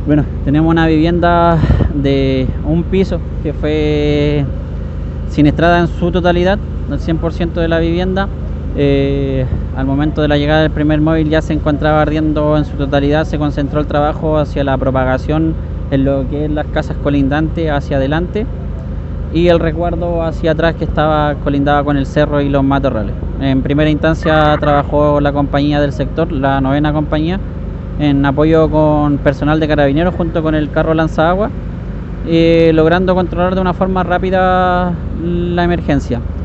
Bueno, tenemos una vivienda de un piso que fue siniestrada en su totalidad, el 100% de la vivienda. Al momento de la llegada del primer móvil ya se encontraba ardiendo en su totalidad, se concentró el trabajo hacia la propagación en lo que es las casas colindantes hacia adelante y el resguardo hacia atrás que colindaba con el cerro y los matorrales. En primera instancia trabajó la compañía del sector, la 9ª compañía, en apoyo con personal de carabineros junto con el carro lanzaagua, logrando controlar de una forma rápida la emergencia.